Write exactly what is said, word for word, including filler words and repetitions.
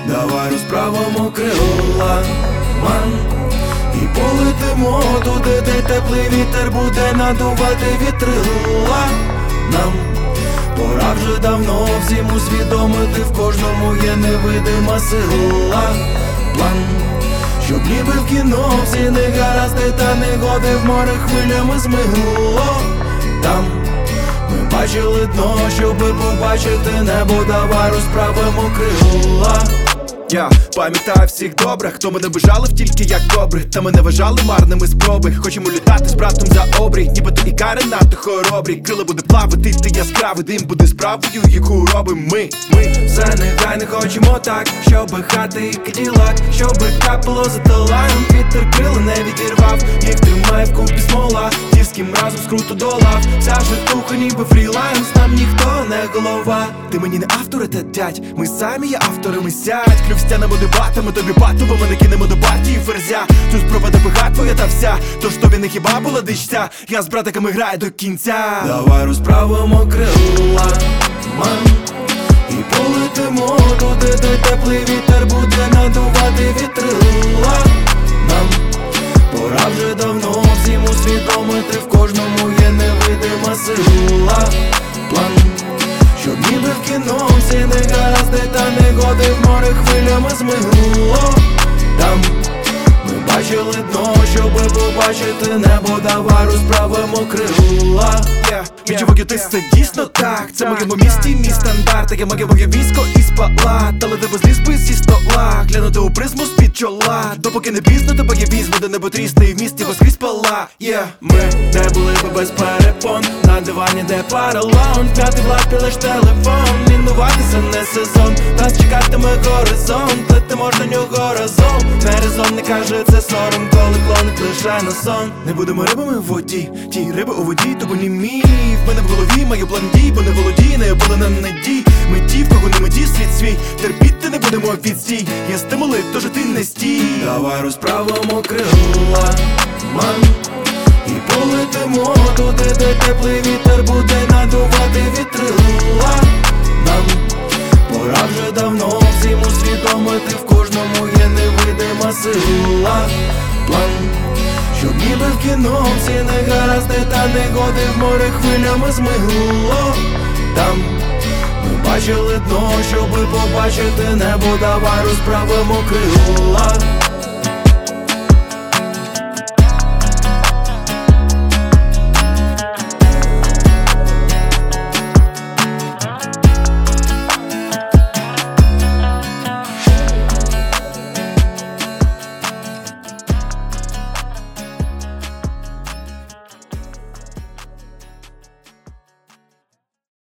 Давай розправимо крила, ман, і полетимо туди, де теплий вітер буде надувати вітрила. Нам пора вже давно всім усвідомити, в кожному є невидима сила. План, щоб ніби в кіно всі негаразди та негоди в море хвилями змигло. Там ми бачили дно, щоби побачити небо. Давай розправимо крила. Я пам'ятаю всіх добре, хто мене бажалив тільки як добре. Та мене вважали марними спроби. Хочемо літати з братом за обрій, нібито і кари надто хоробрі. Крила буде плавати, ти яскравий дим буде справою, яку робим ми, ми. Все нехай не хочемо так, щоби хати і каділак, щоби капало за талаєм, вітер крила не відірвав, їх тримає вкупі смола, ті, з ким разом скруто долав. Вся житуха ніби фріланс, нам ніхто не голова. Ти мені не авторитет, дядь, ми самі є авторами, сядь. Клюв стянемо дебатами, тобі батово, ми не кинемо до партії ферзя. Тут спроба допиха твоя та вся, тож тобі не хіба була дичця. Я з братиками граю до кінця. Давай розправимо крила, ман, і полетимо туди, де теплий вітер буде надувати вітрила. Нам пора вже давно всім усвідомити, в кожному є невидима сила. План, щоб ніби в кіно всі негаразди та негоди в море хвилями змигло. Там ми бачили дно, щоби побачити небо. Давай розправимо крила. Відчуваю, ти це дійсно так. Це в моєму місті, мій стандарт. Таке моє моє військо і спала. Та лети без ліс зі стола, глянути у призму з-під чола. Допоки не пізно, тебе є візьму, де небо трісне і в місті воскрізь пала. yeah. Ми де були би без перепон, на дивані, де паралон, п'ятий в лапі лиш телефон. Лінуватися не сезон, нас чекатиме горизонт, лети можна нього разом. Не резон, не каже це сором, коли клонить лише на сон. Не будемо рибами в воді, ті риби у воді, то не мій. В мене в голові маю план дій, бо не володій, не опалена надій. Ми ті, в кого не меті світ свій, терпіти не будемо відстій. Є стимули, тож ти не стій. Давай розправимо крила, ман, і полетимо туди, де теплий вітер буде надувати вітрила. Нам пора вже давно всім усвідомити, в кожному є невидима сила. План, щоб ніби в кіно всі негаразди та негоди в море хвилями змигло. Там ми бачили дно, щоби побачити небо. Давай розправимо крила.